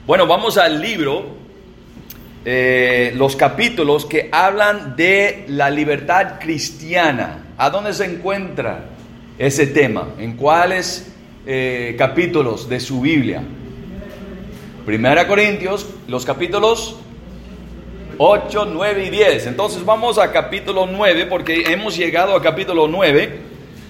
Bueno, vamos al libro, los capítulos que hablan de la libertad cristiana. ¿A dónde se encuentra ese tema? ¿En cuáles capítulos de su Biblia? Primera Corintios, los capítulos 8, 9 y 10. Entonces vamos a capítulo 9 porque hemos llegado a capítulo 9.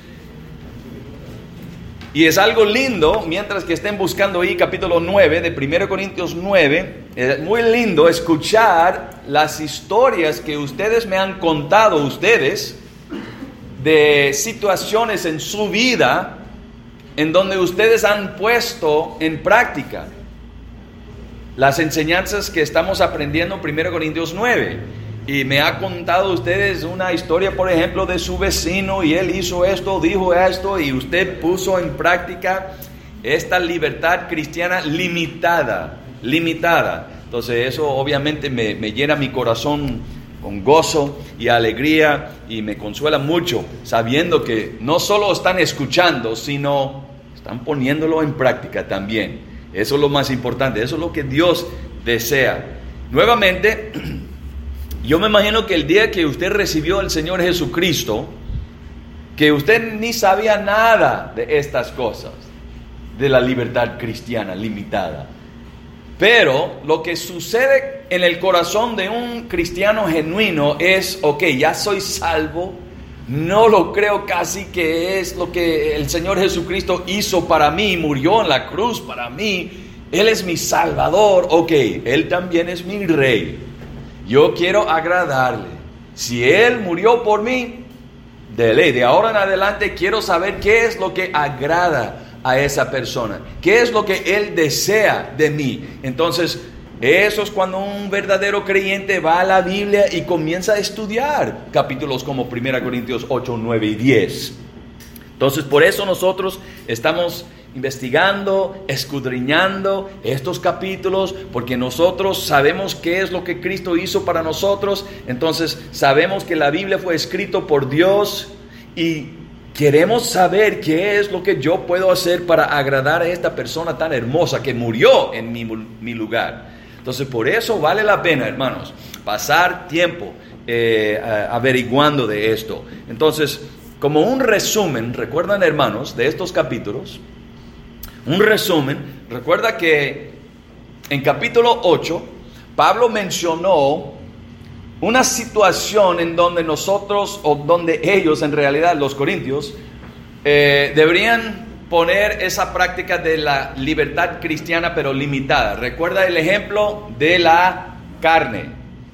Y es algo lindo, mientras que estén buscando ahí capítulo 9 de 1 Corintios 9, es muy lindo escuchar las historias que ustedes me han contado, ustedes, de situaciones en su vida en donde ustedes han puesto en práctica las enseñanzas que estamos aprendiendo en 1 Corintios 9. Y me ha contado ustedes una historia, por ejemplo, de su vecino, y él hizo esto, dijo esto, y usted puso en práctica esta libertad cristiana limitada. Entonces eso obviamente me llena mi corazón con gozo y alegría, y me consuela mucho, sabiendo que no solo están escuchando, sino están poniéndolo en práctica también. Eso es lo más importante, eso es lo que Dios desea. Nuevamente, yo me imagino que el día que usted recibió al Señor Jesucristo, que usted ni sabía nada de estas cosas, de la libertad cristiana limitada. Pero lo que sucede en el corazón de un cristiano genuino es, ok, ya soy salvo, no lo creo casi que es lo que el Señor Jesucristo hizo para mí, murió en la cruz para mí, Él es mi Salvador, ok, Él también es mi Rey. Yo quiero agradarle. Si Él murió por mí, de ahora en adelante quiero saber qué es lo que agrada a esa persona. ¿Qué es lo que Él desea de mí? Entonces, eso es cuando un verdadero creyente va a la Biblia y comienza a estudiar capítulos como 1 Corintios 8, 9 y 10. Entonces, por eso nosotros estamos investigando, escudriñando estos capítulos, porque nosotros sabemos qué es lo que Cristo hizo para nosotros. Entonces sabemos que la Biblia fue escrito por Dios y queremos saber qué es lo que yo puedo hacer para agradar a esta persona tan hermosa que murió en mi lugar. Entonces por eso vale la pena, hermanos, pasar tiempo averiguando de esto. Entonces, como un resumen, recuerdan, hermanos, de estos capítulos, un resumen, recuerda que en capítulo 8, Pablo mencionó una situación en donde nosotros, o donde ellos, en realidad, los corintios, deberían poner esa práctica de la libertad cristiana, pero limitada. Recuerda el ejemplo de la carne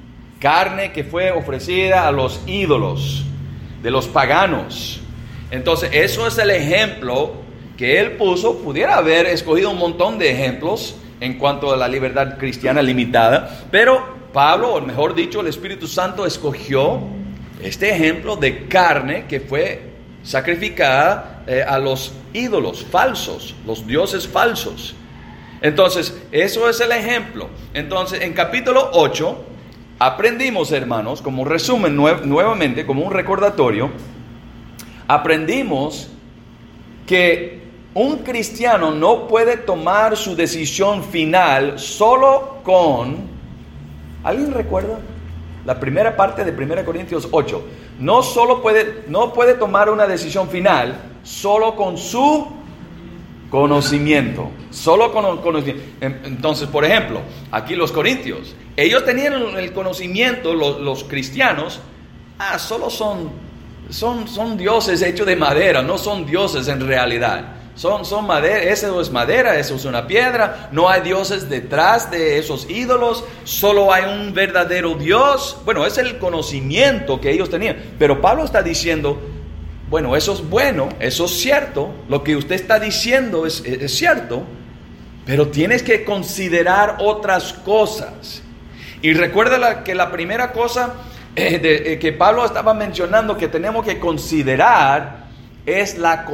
que fue ofrecida a los ídolos de los paganos. Entonces, eso es el ejemplo que él puso. Pudiera haber escogido un montón de ejemplos en cuanto a la libertad cristiana limitada, pero Pablo, o mejor dicho, el Espíritu Santo escogió este ejemplo de carne que fue sacrificada a los ídolos falsos, los dioses falsos. Entonces, eso es el ejemplo. Entonces, en capítulo 8, aprendimos, hermanos, como resumen nuevamente, como un recordatorio, aprendimos que un cristiano no puede tomar su decisión final solo con... ¿Alguien recuerda? La primera parte de 1 Corintios 8. No puede tomar una decisión final solo con su conocimiento. Solo con conocimiento. Entonces, por ejemplo, aquí los corintios, ellos tenían el conocimiento, los cristianos, solo son dioses hechos de madera, no son dioses en realidad. Son madera, eso es madera, eso es una piedra, no hay dioses detrás de esos ídolos, solo hay un verdadero Dios. Bueno, es el conocimiento que ellos tenían, pero Pablo está diciendo, bueno, eso es bueno, eso es cierto, lo que usted está diciendo es cierto, pero tienes que considerar otras cosas. Y recuerda que la primera cosa que Pablo estaba mencionando que tenemos que considerar es la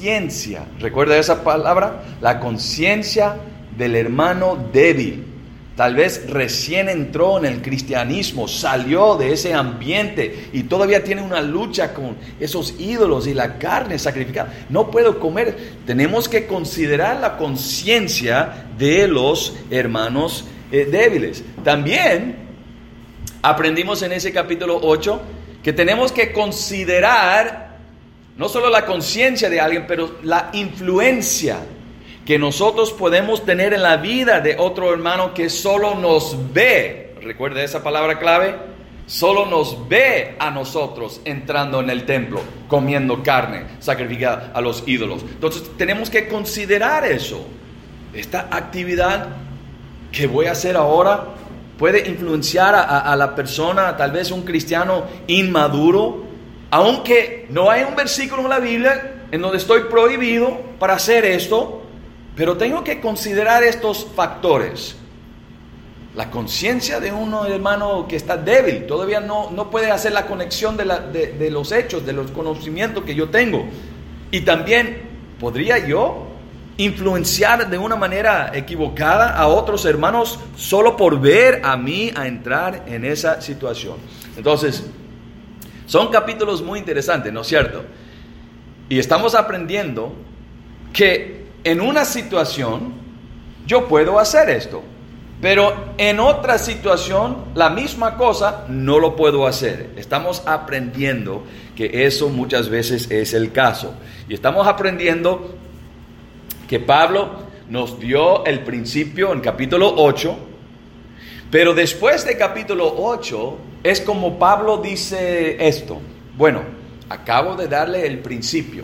conciencia. ¿Recuerda esa palabra? La conciencia del hermano débil. tal vez recién entró en el cristianismo, salió de ese ambiente y todavía tiene una lucha con esos ídolos y la carne sacrificada. No puedo comer. Tenemos que considerar la conciencia de los hermanos débiles. También aprendimos en ese capítulo 8 que tenemos que considerar no solo la conciencia de alguien, pero la influencia que nosotros podemos tener en la vida de otro hermano que solo nos ve. ¿Recuerda esa palabra clave? Solo nos ve a nosotros entrando en el templo, comiendo carne sacrificada a los ídolos. Entonces tenemos que considerar eso. Esta actividad que voy a hacer ahora puede influenciar a la persona, tal vez un cristiano inmaduro, aunque no hay un versículo en la Biblia en donde estoy prohibido para hacer esto. Pero tengo que considerar estos factores. La conciencia de un hermano que está débil, todavía no puede hacer la conexión de los hechos, de los conocimientos que yo tengo. Y también, ¿podría yo influenciar de una manera equivocada a otros hermanos solo por ver a mí a entrar en esa situación? Entonces, son capítulos muy interesantes, ¿no es cierto? Y estamos aprendiendo que en una situación yo puedo hacer esto, pero en otra situación la misma cosa no lo puedo hacer. Estamos aprendiendo que eso muchas veces es el caso. Y estamos aprendiendo que Pablo nos dio el principio en capítulo 8, pero después de capítulo 8 es como Pablo dice esto: bueno, acabo de darle el principio,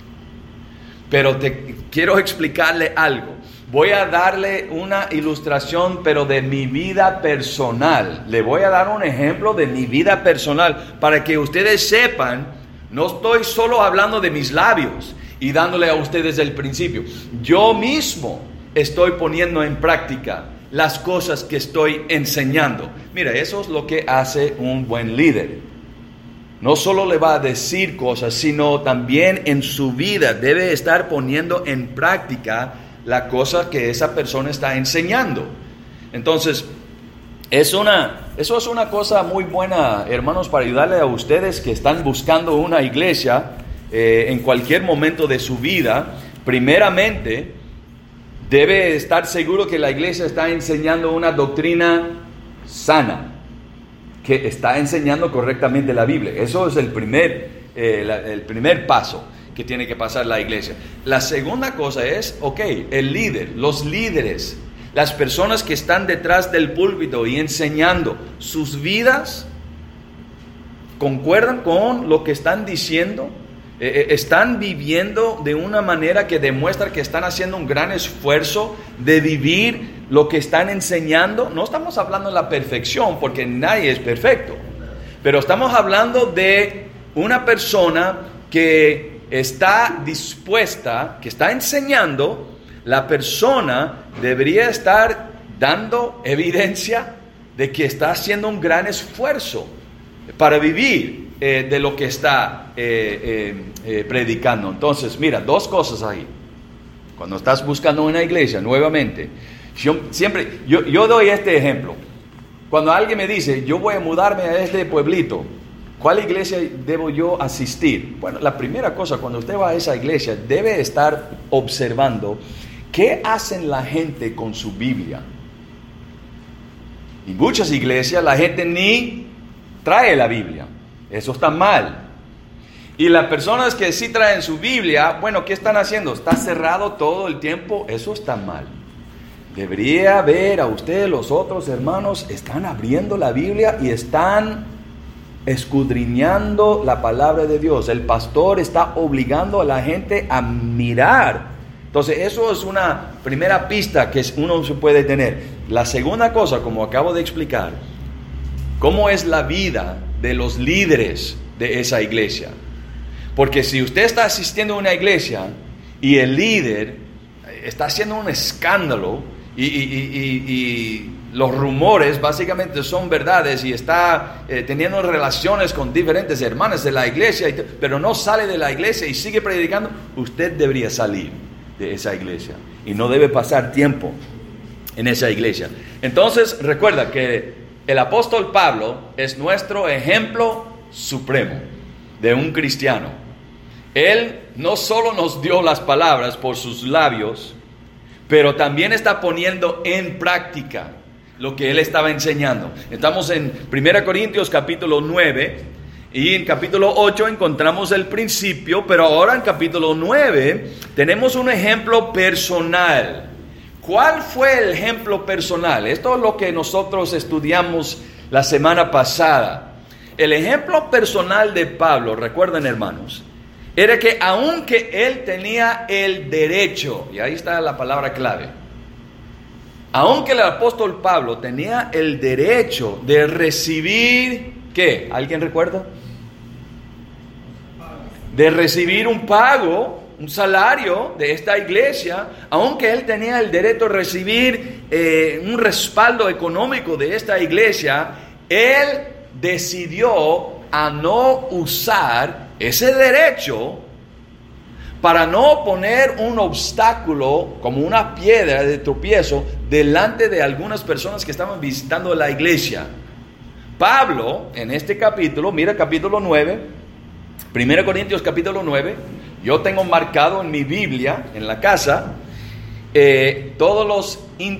pero te quiero explicarle algo. Voy a darle una ilustración, pero de mi vida personal. Le voy a dar un ejemplo de mi vida personal para que ustedes sepan, no estoy solo hablando de mis labios y dándole a ustedes el principio. Yo mismo estoy poniendo en práctica las cosas que estoy enseñando. Mira, eso es lo que hace un buen líder. No solo le va a decir cosas, sino también en su vida debe estar poniendo en práctica la cosa que esa persona está enseñando. Entonces, eso es una cosa muy buena, hermanos, para ayudarle a ustedes que están buscando una iglesia en cualquier momento de su vida. Primeramente, debe estar seguro que la iglesia está enseñando una doctrina sana, que está enseñando correctamente la Biblia. Eso es el primer paso que tiene que pasar la iglesia. La segunda cosa es, el líder, los líderes, las personas que están detrás del púlpito y enseñando, sus vidas concuerdan con lo que están diciendo. Están viviendo de una manera que demuestra que están haciendo un gran esfuerzo de vivir lo que están enseñando. No estamos hablando de la perfección, porque nadie es perfecto, pero estamos hablando de una persona que está dispuesta, que está enseñando. La persona debería estar dando evidencia de que está haciendo un gran esfuerzo para vivir de lo que está predicando. Entonces, mira, dos cosas ahí. Cuando estás buscando una iglesia, nuevamente, yo doy este ejemplo. Cuando alguien me dice, yo voy a mudarme a este pueblito, ¿cuál iglesia debo yo asistir? Bueno, la primera cosa, cuando usted va a esa iglesia, debe estar observando qué hacen la gente con su Biblia. En muchas iglesias la gente ni trae la Biblia. Eso está mal. Y las personas que sí traen su Biblia, bueno, ¿qué están haciendo? ¿Está cerrado todo el tiempo? Eso está mal. Debería ver a usted, los otros hermanos, están abriendo la Biblia y están escudriñando la palabra de Dios. El pastor está obligando a la gente a mirar. Entonces, eso es una primera pista que uno se puede tener. La segunda cosa, como acabo de explicar, ¿cómo es la vida de los líderes de esa iglesia? Porque si usted está asistiendo a una iglesia y el líder está haciendo un escándalo y los rumores básicamente son verdades y está teniendo relaciones con diferentes hermanas de la iglesia, pero no sale de la iglesia y sigue predicando, usted debería salir de esa iglesia y no debe pasar tiempo en esa iglesia. Entonces, recuerda que el apóstol Pablo es nuestro ejemplo supremo de un cristiano. Él no solo nos dio las palabras por sus labios, pero también está poniendo en práctica lo que él estaba enseñando. Estamos en 1 Corintios capítulo 9 y en capítulo 8 encontramos el principio, pero ahora en capítulo 9 tenemos un ejemplo personal. ¿Cuál fue el ejemplo personal? Esto es lo que nosotros estudiamos la semana pasada. El ejemplo personal de Pablo, recuerden hermanos, era que aunque él tenía el derecho, y ahí está la palabra clave, aunque el apóstol Pablo tenía el derecho de recibir, ¿qué? ¿Alguien recuerda? De recibir un pago, un salario de esta iglesia, aunque él tenía el derecho de recibir un respaldo económico de esta iglesia, él decidió a no usar ese derecho para no poner un obstáculo como una piedra de tropiezo delante de algunas personas que estaban visitando la iglesia. Pablo, en este capítulo, mira capítulo 9, 1 Corintios capítulo 9, yo tengo marcado en mi Biblia, en la casa, todos los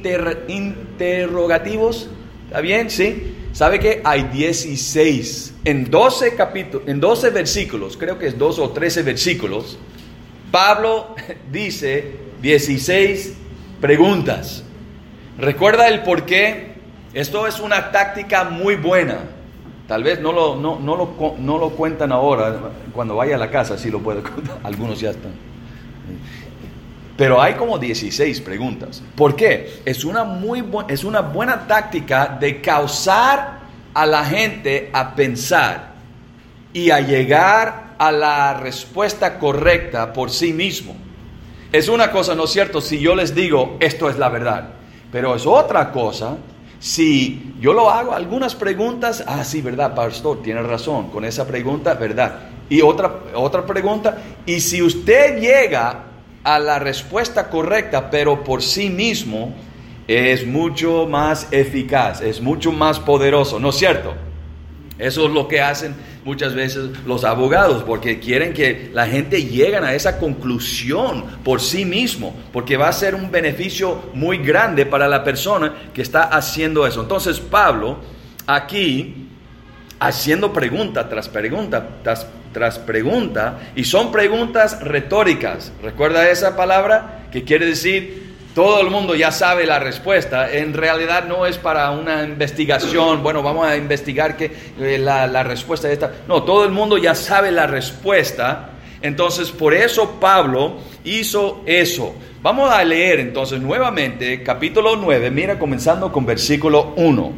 interrogativos, ¿está bien? ¿Sí? ¿Sabe que hay 16? En 12 capítulos, en 12 versículos, creo que es 12 o 13 versículos, Pablo dice 16 preguntas. ¿Recuerda el por qué? Esto es una táctica muy buena. Tal vez no lo cuentan ahora, cuando vaya a la casa sí lo puedo contar, algunos ya están. Pero hay como 16 preguntas. ¿Por qué? Es una buena táctica de causar a la gente a pensar y a llegar a la respuesta correcta por sí mismo. Es una cosa, ¿no es cierto?, si yo les digo, esto es la verdad. Pero es otra cosa si yo lo hago algunas preguntas, sí, verdad, pastor, tiene razón, con esa pregunta, verdad. Y otra pregunta, y si usted llega a la respuesta correcta, pero por sí mismo, es mucho más eficaz, es mucho más poderoso, ¿no es cierto? Eso es lo que hacen muchas veces los abogados, porque quieren que la gente llegue a esa conclusión por sí mismo, porque va a ser un beneficio muy grande para la persona que está haciendo eso. Entonces Pablo, aquí, haciendo pregunta tras pregunta, tras pregunta, y son preguntas retóricas. ¿Recuerda esa palabra? Que quiere decir, todo el mundo ya sabe la respuesta. En realidad no es para una investigación, bueno, vamos a investigar que la respuesta de esta. No, todo el mundo ya sabe la respuesta. Entonces, por eso Pablo hizo eso. Vamos a leer entonces nuevamente capítulo 9, mira, comenzando con versículo 1.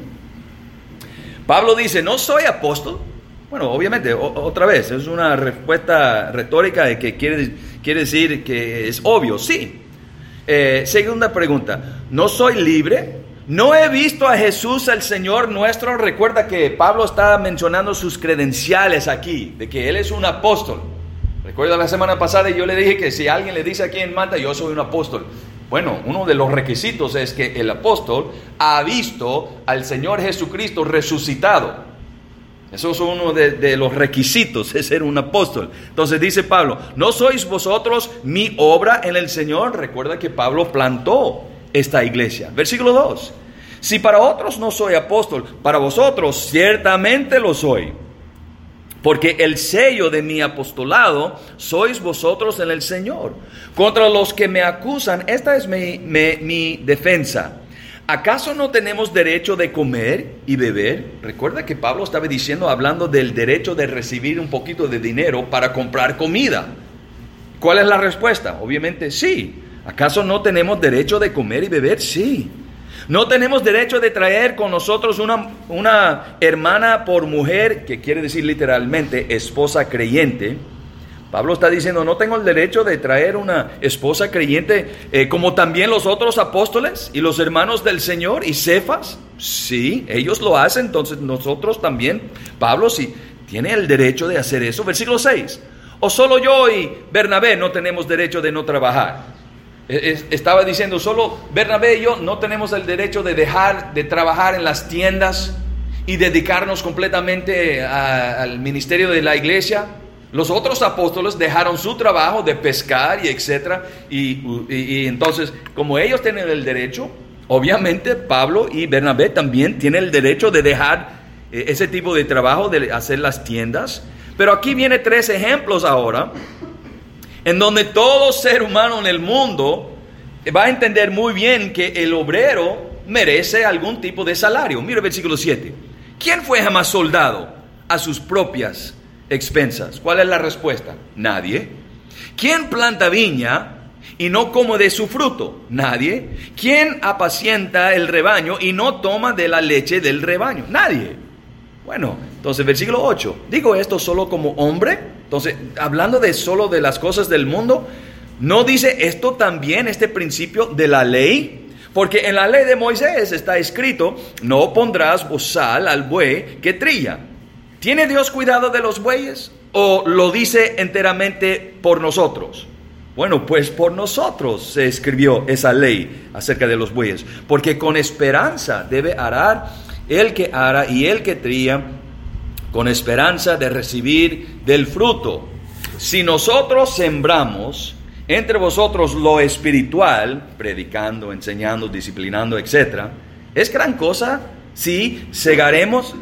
Pablo dice, no soy apóstol. Bueno, obviamente, otra vez, es una respuesta retórica de que quiere decir que es obvio, sí. Segunda pregunta, ¿no soy libre? ¿No he visto a Jesús el Señor nuestro? Recuerda que Pablo está mencionando sus credenciales aquí, de que él es un apóstol. Recuerda la semana pasada yo le dije que si alguien le dice aquí en Manta, yo soy un apóstol. Bueno, uno de los requisitos es que el apóstol ha visto al Señor Jesucristo resucitado. Eso es uno de los requisitos de ser un apóstol. Entonces dice Pablo, ¿no sois vosotros mi obra en el Señor? Recuerda que Pablo plantó esta iglesia. Versículo 2. Si para otros no soy apóstol, para vosotros ciertamente lo soy. Porque el sello de mi apostolado sois vosotros en el Señor. Contra los que me acusan, esta es mi defensa. ¿Acaso no tenemos derecho de comer y beber? Recuerda que Pablo estaba diciendo, hablando del derecho de recibir un poquito de dinero para comprar comida. ¿Cuál es la respuesta? Obviamente sí. ¿Acaso no tenemos derecho de comer y beber? Sí. ¿No tenemos derecho de traer con nosotros una hermana por mujer, que quiere decir literalmente esposa creyente? Pablo está diciendo, ¿no tengo el derecho de traer una esposa creyente como también los otros apóstoles y los hermanos del Señor y Cefas? Sí, ellos lo hacen, entonces nosotros también. Pablo sí tiene el derecho de hacer eso. Versículo 6. ¿O solo yo y Bernabé no tenemos derecho de no trabajar? Estaba diciendo, solo Bernabé y yo no tenemos el derecho de dejar de trabajar en las tiendas y dedicarnos completamente al ministerio de la iglesia. Los otros apóstoles dejaron su trabajo de pescar y etcétera, y entonces, como ellos tienen el derecho, obviamente Pablo y Bernabé también tienen el derecho de dejar ese tipo de trabajo, de hacer las tiendas. Pero aquí viene 3 ejemplos ahora, en donde todo ser humano en el mundo va a entender muy bien que el obrero merece algún tipo de salario. Mira el versículo 7. ¿Quién fue jamás soldado a sus propias expensas? ¿Cuál es la respuesta? Nadie. ¿Quién planta viña y no come de su fruto? Nadie. ¿Quién apacienta el rebaño y no toma de la leche del rebaño? Nadie. Bueno, entonces versículo 8. ¿Digo esto solo como hombre? Entonces, hablando solo de las cosas del mundo, ¿no dice esto también, este principio de la ley? Porque en la ley de Moisés está escrito, no pondrás bozal al buey que trilla. ¿Tiene Dios cuidado de los bueyes? ¿O lo dice enteramente por nosotros? Bueno, pues por nosotros se escribió esa ley acerca de los bueyes. Porque con esperanza debe arar el que ara y el que trilla, con esperanza de recibir del fruto. Si nosotros sembramos entre vosotros lo espiritual, predicando, enseñando, disciplinando, etc., es gran cosa si segaremos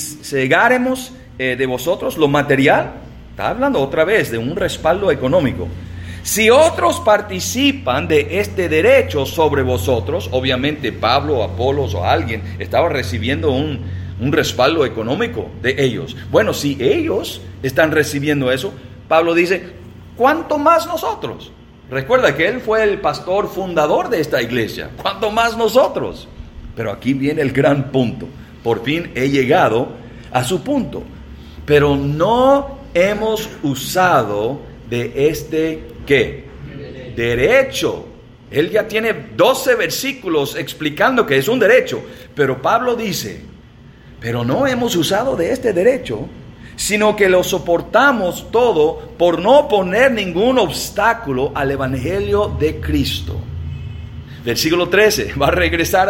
de vosotros lo material. Está hablando otra vez de un respaldo económico. Si otros participan de este derecho sobre vosotros, obviamente Pablo, Apolos o alguien estaba recibiendo un respaldo económico de ellos. Bueno, si ellos están recibiendo eso, Pablo dice, ¿cuánto más nosotros? Recuerda que él fue el pastor fundador de esta iglesia. ¿Cuánto más nosotros? Pero aquí viene el gran punto. Por fin he llegado a su punto. Pero no hemos usado de este, ¿qué? Derecho. Él ya tiene 12 versículos explicando que es un derecho. Pero Pablo dice, pero no hemos usado de este derecho, sino que lo soportamos todo por no poner ningún obstáculo al evangelio de Cristo. Versículo 13, va a regresar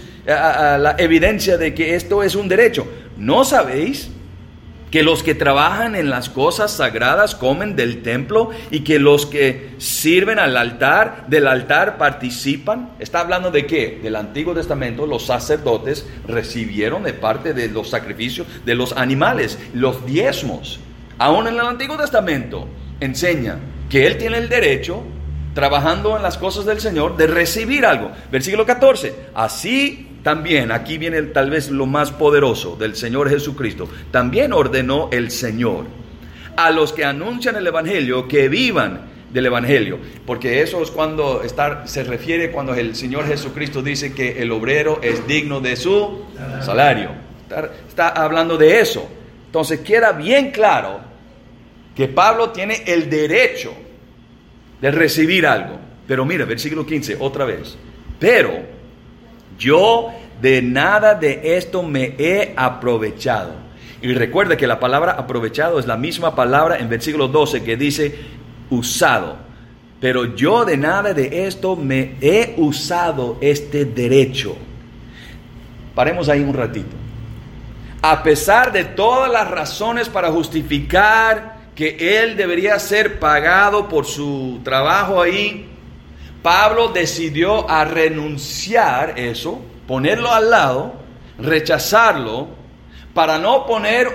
a la evidencia de que esto es un derecho. ¿No sabéis que los que trabajan en las cosas sagradas comen del templo y que los que sirven al altar, del altar participan? ¿Está hablando de qué? Del Antiguo Testamento, los sacerdotes recibieron de parte de los sacrificios de los animales, los diezmos. Aún en el Antiguo Testamento enseña que él tiene el derecho, trabajando en las cosas del Señor, de recibir algo. Versículo 14, así también, aquí viene tal vez lo más poderoso del Señor Jesucristo. También ordenó el Señor a los que anuncian el Evangelio que vivan del Evangelio. Porque eso es cuando se refiere cuando el Señor Jesucristo dice que el obrero es digno de su salario. Está hablando de eso. Entonces queda bien claro que Pablo tiene el derecho de recibir algo. Pero mira, versículo 15, otra vez. Pero yo de nada de esto me he aprovechado. Y recuerda que la palabra aprovechado es la misma palabra en versículo 12 que dice usado. Pero yo de nada de esto me he usado este derecho. Paremos ahí un ratito. A pesar de todas las razones para justificar que él debería ser pagado por su trabajo ahí, Pablo decidió a renunciar eso, ponerlo al lado, rechazarlo, para no poner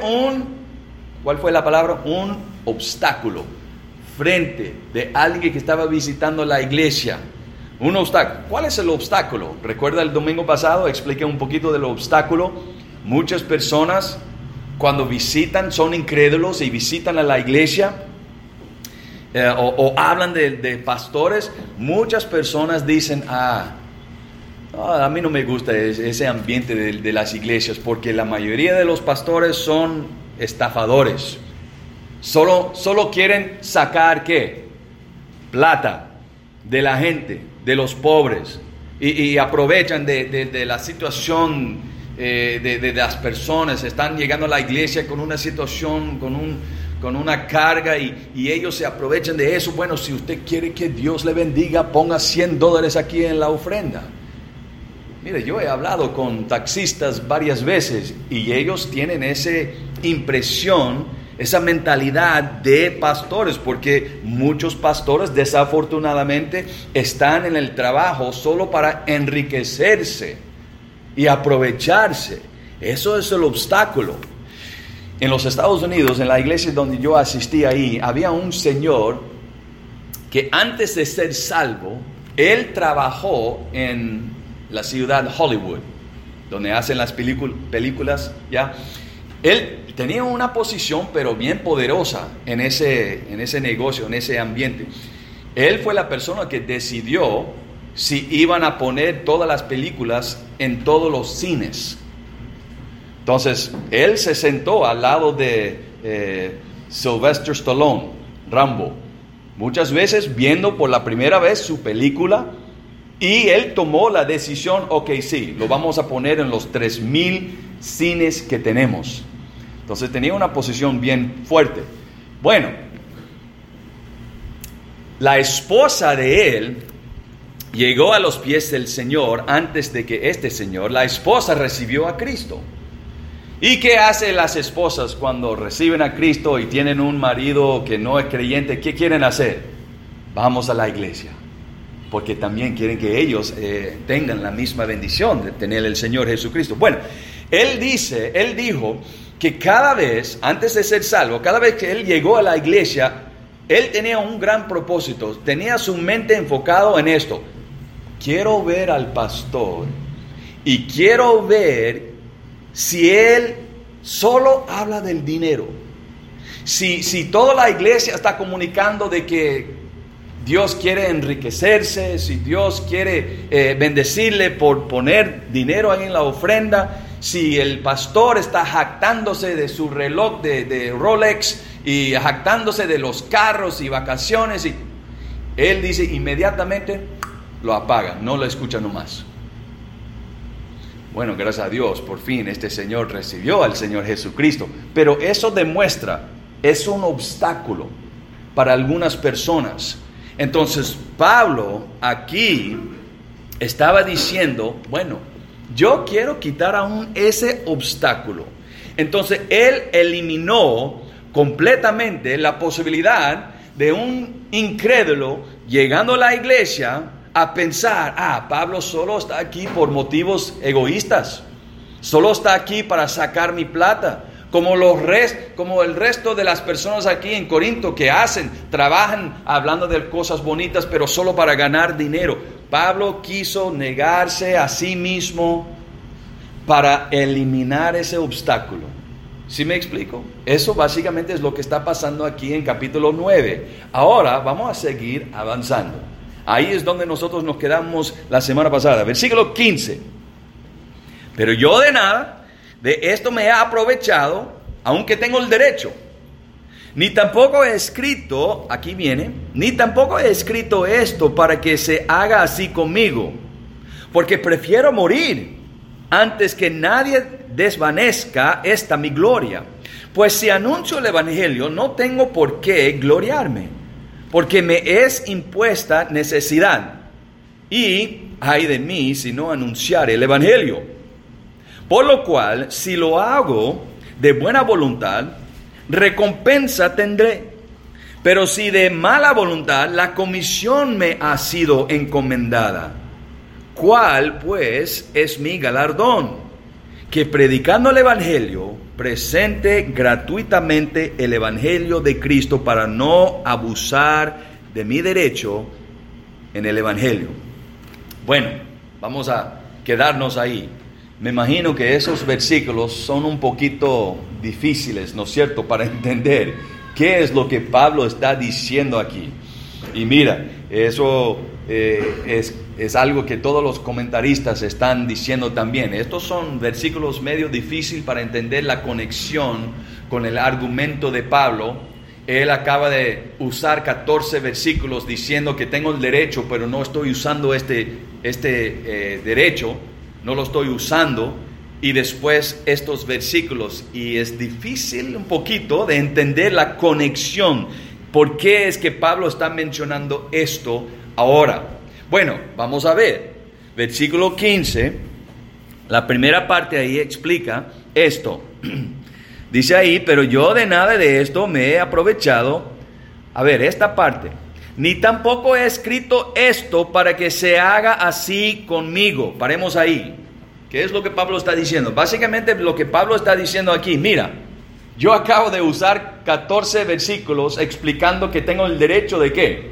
¿cuál fue la palabra? Un obstáculo frente de alguien que estaba visitando la iglesia. Un obstáculo. ¿Cuál es el obstáculo? Recuerda el domingo pasado, expliqué un poquito del obstáculo. Muchas personas cuando visitan son incrédulos y visitan a la iglesia, o hablan de pastores. Muchas personas dicen, a mí no me gusta ese ambiente de las iglesias, porque la mayoría de los pastores son estafadores. Solo quieren sacar ¿qué? Plata de la gente, de los pobres, y aprovechan de la situación de las personas. Están llegando a la iglesia con una situación, con con una carga y ellos se aprovechan de eso. Bueno, si usted quiere que Dios le bendiga, ponga $100 aquí en la ofrenda. Mire, yo he hablado con taxistas varias veces y ellos tienen esa impresión, esa mentalidad de pastores, porque muchos pastores desafortunadamente están en el trabajo solo para enriquecerse y aprovecharse. Eso es el obstáculo. En los Estados Unidos, en la iglesia donde yo asistí ahí, había un señor que antes de ser salvo, él trabajó en la ciudad de Hollywood, donde hacen las películas, ¿ya? Él tenía una posición, pero bien poderosa en ese negocio, en ese ambiente. Él fue la persona que decidió si iban a poner todas las películas en todos los cines. Entonces, él se sentó al lado de Sylvester Stallone, Rambo, muchas veces viendo por la primera vez su película, y él tomó la decisión, ok, sí, lo vamos a poner en los 3,000 cines que tenemos. Entonces tenía una posición bien fuerte. Bueno, la esposa de él llegó a los pies del Señor antes de que este señor, la esposa, recibió a Cristo. ¿Y qué hacen las esposas cuando reciben a Cristo y tienen un marido que no es creyente? ¿Qué quieren hacer? Vamos a la iglesia, porque también quieren que ellos tengan la misma bendición de tener el Señor Jesucristo. Bueno, él dijo que cada vez, antes de ser salvo, cada vez que él llegó a la iglesia, él tenía un gran propósito, tenía su mente enfocado en esto. Quiero ver al pastor y quiero ver si él solo habla del dinero, si toda la iglesia está comunicando de que Dios quiere enriquecerse, si Dios quiere bendecirle por poner dinero ahí en la ofrenda, si el pastor está jactándose de su reloj de Rolex y jactándose de los carros y vacaciones, y él dice inmediatamente lo apaga, no lo escucha nomás. Bueno, gracias a Dios, por fin este señor recibió al Señor Jesucristo. Pero eso demuestra, es un obstáculo para algunas personas. Entonces, Pablo aquí estaba diciendo, bueno, yo quiero quitar aún ese obstáculo. Entonces, él eliminó completamente la posibilidad de un incrédulo llegando a la iglesia a pensar, Pablo solo está aquí por motivos egoístas, solo está aquí para sacar mi plata, como el resto de las personas aquí en Corinto que trabajan hablando de cosas bonitas, pero solo para ganar dinero. Pablo quiso negarse a sí mismo para eliminar ese obstáculo. ¿Sí me explico? Eso básicamente es lo que está pasando aquí en capítulo 9. Ahora vamos a seguir avanzando. Ahí es donde nosotros nos quedamos la semana pasada. Versículo 15. Pero yo de nada de esto me he aprovechado, aunque tengo el derecho. Ni tampoco he escrito, aquí viene, ni tampoco he escrito esto para que se haga así conmigo. Porque prefiero morir antes que nadie desvanezca esta mi gloria. Pues si anuncio el evangelio, no tengo por qué gloriarme, porque me es impuesta necesidad, y ay de mí si no anunciare el evangelio. Por lo cual, si lo hago de buena voluntad, recompensa tendré. Pero si de mala voluntad, la comisión me ha sido encomendada. ¿Cuál pues es mi galardón? Que predicando el evangelio, presente gratuitamente el evangelio de Cristo para no abusar de mi derecho en el evangelio. Bueno, vamos a quedarnos ahí. Me imagino que esos versículos son un poquito difíciles, ¿no es cierto?, para entender qué es lo que Pablo está diciendo aquí. Y mira, eso es algo que todos los comentaristas están diciendo también. Estos son versículos medio difíciles para entender la conexión con el argumento de Pablo. Él acaba de usar 14 versículos diciendo que tengo el derecho, pero no estoy usando este derecho, no lo estoy usando. y después estos versículos. Y es difícil un poquito de entender la conexión. ¿Por qué es que Pablo está mencionando esto ahora? Bueno, vamos a ver. Versículo 15, la primera parte ahí explica esto. Dice ahí, pero yo de nada de esto me he aprovechado. A ver, esta parte. Ni tampoco he escrito esto para que se haga así conmigo. Paremos ahí. ¿Qué es lo que Pablo está diciendo? Básicamente lo que Pablo está diciendo aquí, mira, yo acabo de usar 14 versículos explicando que tengo el derecho de ¿qué?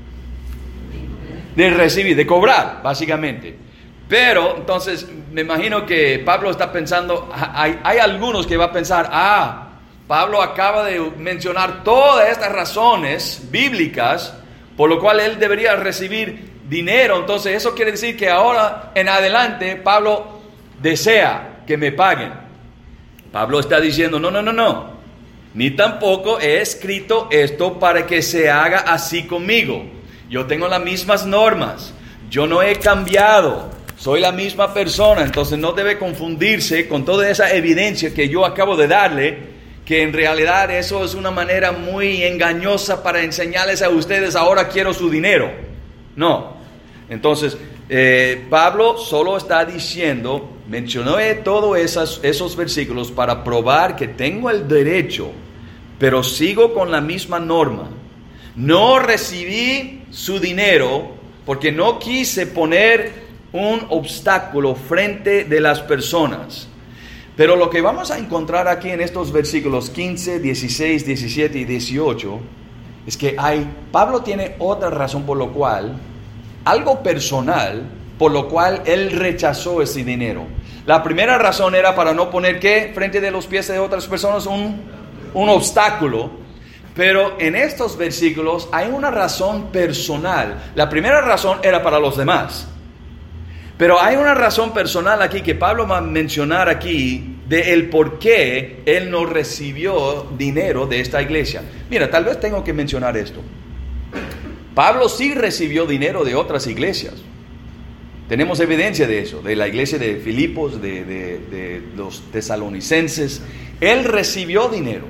De recibir, de cobrar, básicamente. Pero, entonces, me imagino que Pablo está pensando, hay algunos que va a pensar, Pablo acaba de mencionar todas estas razones bíblicas por lo cual él debería recibir dinero. Entonces, eso quiere decir que ahora en adelante Pablo desea que me paguen. Pablo está diciendo, no. Ni tampoco he escrito esto para que se haga así conmigo. Yo tengo las mismas normas. Yo no he cambiado. Soy la misma persona. Entonces no debe confundirse con toda esa evidencia que yo acabo de darle, que en realidad eso es una manera muy engañosa para enseñarles a ustedes, ahora quiero su dinero. No. Entonces, Pablo solo está diciendo, mencionó todos esos versículos para probar que tengo el derecho, pero sigo con la misma norma. No recibí su dinero porque no quise poner un obstáculo frente de las personas. Pero lo que vamos a encontrar aquí en estos versículos 15, 16, 17 y 18 es que Pablo tiene otra razón por lo cual, algo personal, por lo cual él rechazó ese dinero. La primera razón era para no poner ¿qué? Frente de los pies de otras personas un obstáculo. Pero en estos versículos hay una razón personal. La primera razón era para los demás. Pero hay una razón personal aquí que Pablo va a mencionar aquí de el por qué él no recibió dinero de esta iglesia. Mira, tal vez tengo que mencionar esto. Pablo sí recibió dinero de otras iglesias. Tenemos evidencia de eso, de la iglesia de Filipos, de los tesalonicenses. Él recibió dinero.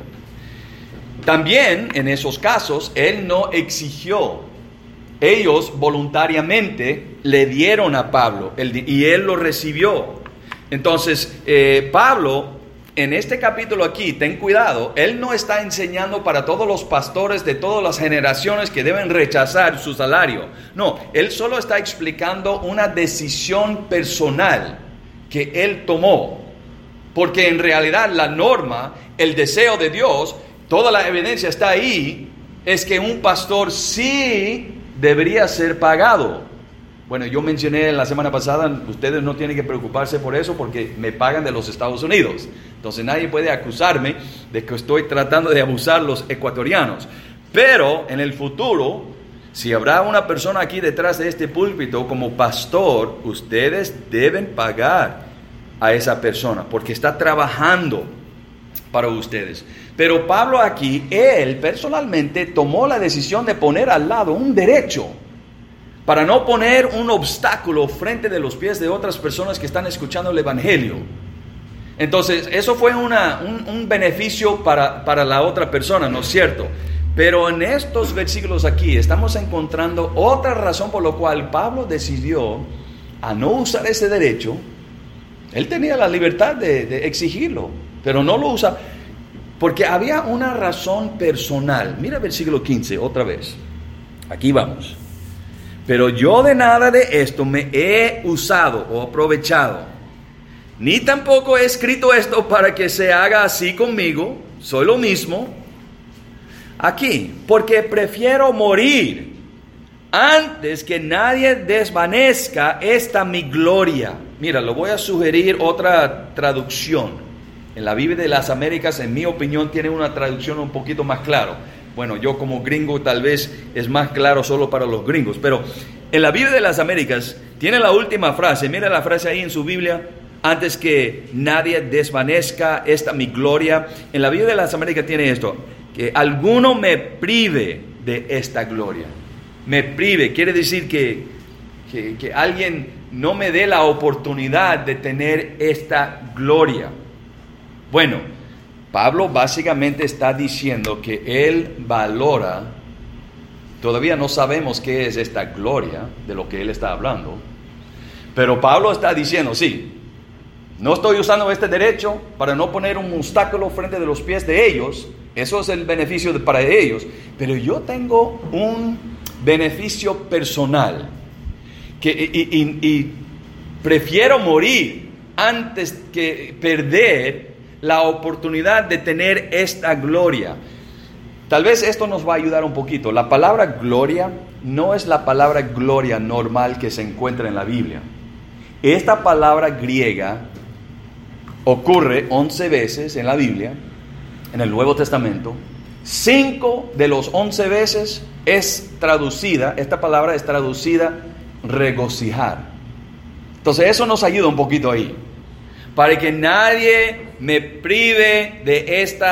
También en esos casos, él no exigió. Ellos voluntariamente le dieron a Pablo y él lo recibió. Entonces, Pablo, en este capítulo aquí, ten cuidado, él no está enseñando para todos los pastores de todas las generaciones que deben rechazar su salario. No, él solo está explicando una decisión personal que él tomó. Porque en realidad la norma, el deseo de Dios, toda la evidencia está ahí, es que un pastor sí debería ser pagado. Bueno, yo mencioné la semana pasada, ustedes no tienen que preocuparse por eso porque me pagan de los Estados Unidos. Entonces nadie puede acusarme de que estoy tratando de abusar los ecuatorianos. Pero en el futuro, si habrá una persona aquí detrás de este púlpito como pastor, ustedes deben pagar a esa persona porque está trabajando para ustedes. Pero Pablo aquí, él personalmente tomó la decisión de poner al lado un derecho para no poner un obstáculo frente de los pies de otras personas que están escuchando el evangelio. Entonces, eso fue un beneficio para la otra persona, ¿no es cierto? Pero en estos versículos aquí estamos encontrando otra razón por la cual Pablo decidió a no usar ese derecho. Él tenía la libertad de exigirlo, pero no lo usa. Porque había una razón personal. Mira el versículo 15, otra vez. Aquí vamos. Pero yo de nada de esto me he usado o aprovechado. Ni tampoco he escrito esto para que se haga así conmigo. Soy lo mismo. Aquí, porque prefiero morir antes que nadie desvanezca esta mi gloria. Mira, lo voy a sugerir otra traducción. En la Biblia de las Américas, en mi opinión, tiene una traducción un poquito más claro. Bueno, yo como gringo tal vez es más claro solo para los gringos. Pero en la Biblia de las Américas tiene la última frase. Mira la frase ahí en su Biblia. Antes que nadie desvanezca esta mi gloria. En la Biblia de las Américas tiene esto. Que alguno me prive de esta gloria. Me prive. Quiere decir que alguien no me dé la oportunidad de tener esta gloria? Bueno, Pablo básicamente está diciendo que él valora, todavía no sabemos qué es esta gloria de lo que él está hablando, pero Pablo está diciendo, sí, no estoy usando este derecho para no poner un obstáculo frente de los pies de ellos, eso es el beneficio para ellos, pero yo tengo un beneficio personal y prefiero morir antes que perder la oportunidad de tener esta gloria. Tal vez esto nos va a ayudar un poquito. La palabra gloria no es la palabra gloria normal que se encuentra en la Biblia. Esta palabra griega ocurre 11 veces en la Biblia, en el Nuevo Testamento. 5 de los 11 veces esta palabra es traducida regocijar. Entonces eso nos ayuda un poquito ahí, para que nadie me prive de este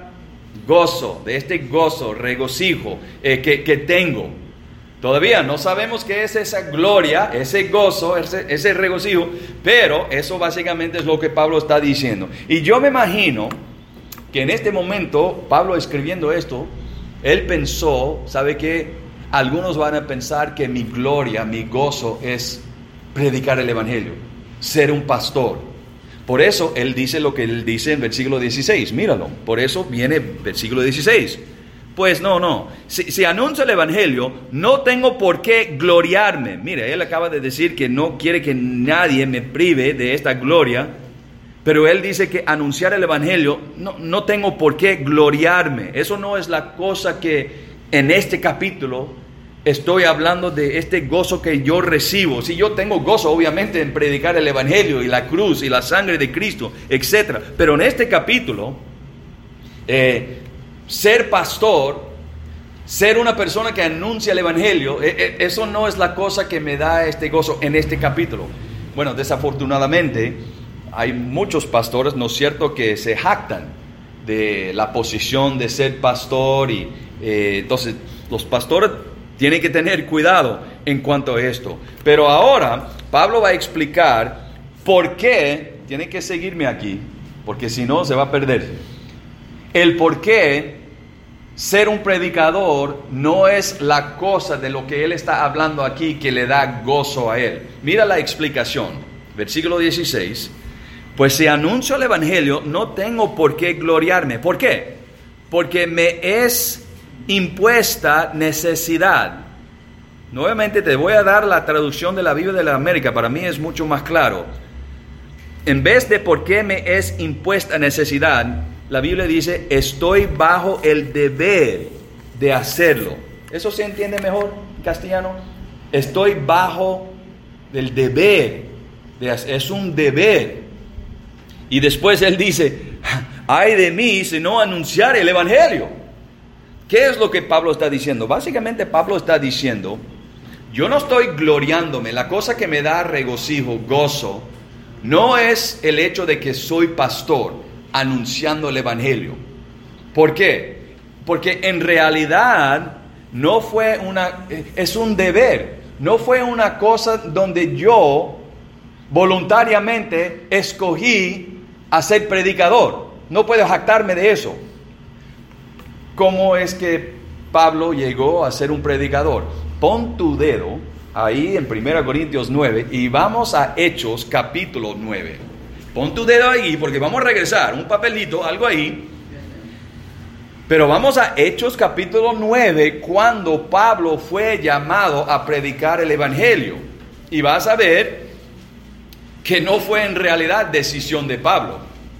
gozo, regocijo que tengo. Todavía no sabemos qué es esa gloria, ese gozo, ese regocijo, pero eso básicamente es lo que Pablo está diciendo. Y yo me imagino que en este momento, Pablo escribiendo esto, él pensó, ¿sabe qué? Algunos van a pensar que mi gloria, mi gozo es predicar el evangelio, ser un pastor. Por eso él dice lo que él dice en versículo 16, míralo, por eso viene versículo 16. Pues no, si anuncio el evangelio, no tengo por qué gloriarme. Mire, él acaba de decir que no quiere que nadie me prive de esta gloria, pero él dice que anunciar el evangelio, no tengo por qué gloriarme. Eso no es la cosa que en este capítulo estoy hablando de este gozo que yo recibo. Si yo tengo gozo, obviamente, en predicar el evangelio y la cruz y la sangre de Cristo, etc. Pero en este capítulo, ser pastor, ser una persona que anuncia el evangelio, eso no es la cosa que me da este gozo en este capítulo. Bueno, desafortunadamente, hay muchos pastores, ¿no es cierto?, que se jactan de la posición de ser pastor y entonces los pastores tienen que tener cuidado en cuanto a esto. Pero ahora Pablo va a explicar por qué, tienen que seguirme aquí, porque si no se va a perder. El por qué ser un predicador no es la cosa de lo que él está hablando aquí que le da gozo a él. Mira la explicación, versículo 16. Pues si anuncio el evangelio, no tengo por qué gloriarme. ¿Por qué? Porque me es impuesta necesidad. Nuevamente te voy a dar la traducción de la Biblia de la América, para mí es mucho más claro. En vez de por qué me es impuesta necesidad, la Biblia dice, estoy bajo el deber de hacerlo. ¿Eso se entiende mejor en castellano? Estoy bajo el deber de hacer, es un deber. Y después él dice, ay de mí si no anunciar el evangelio. ¿Qué es lo que Pablo está diciendo? Básicamente Pablo está diciendo, yo no estoy gloriándome, la cosa que me da regocijo, gozo, no es el hecho de que soy pastor anunciando el evangelio. ¿Por qué? Porque en realidad no fue es un deber, no fue una cosa donde yo voluntariamente escogí a ser predicador. No puedo jactarme de eso. ¿Cómo es que Pablo llegó a ser un predicador? Pon tu dedo ahí en 1 Corintios 9 y vamos a Hechos capítulo 9. Pon tu dedo ahí porque vamos a regresar, un papelito, algo ahí. Pero vamos a Hechos capítulo 9 cuando Pablo fue llamado a predicar el evangelio. Y vas a ver que no fue en realidad decisión de Pablo.